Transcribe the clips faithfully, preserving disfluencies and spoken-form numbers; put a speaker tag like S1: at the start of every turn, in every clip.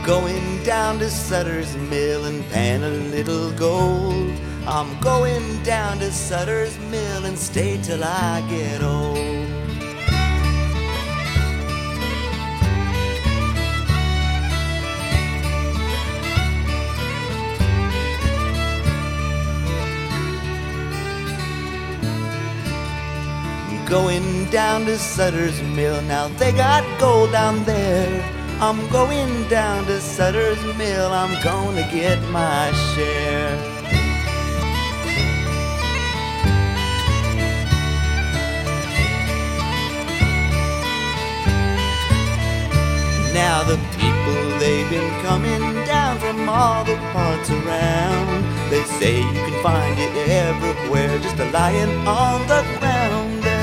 S1: Going down to Sutter's Mill and pan a little gold. I'm going down to Sutter's Mill and stay till I get old. Going down to Sutter's Mill, now they got gold down there. I'm going down to Sutter's Mill, I'm gonna get my share. Now the people, they've been coming down from all the parts around. They say you can find it everywhere, just a lying on the ground there.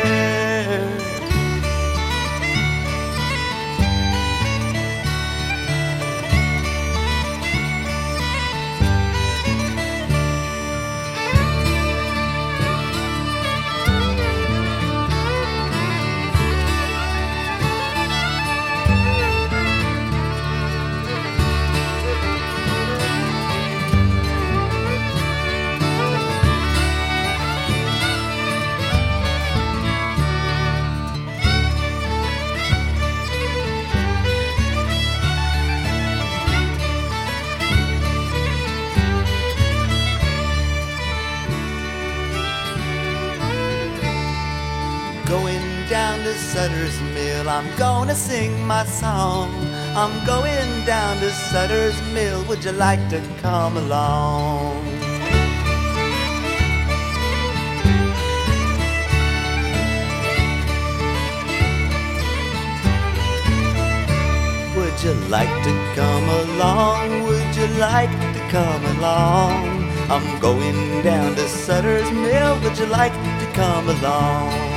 S1: Going down to Sutter's Mill, I'm gonna sing my song. I'm going down to Sutter's Mill, would you like to come along? Would you like to come along? Would you like to come along? I'm going down to Sutter's Mill, would you like to come along?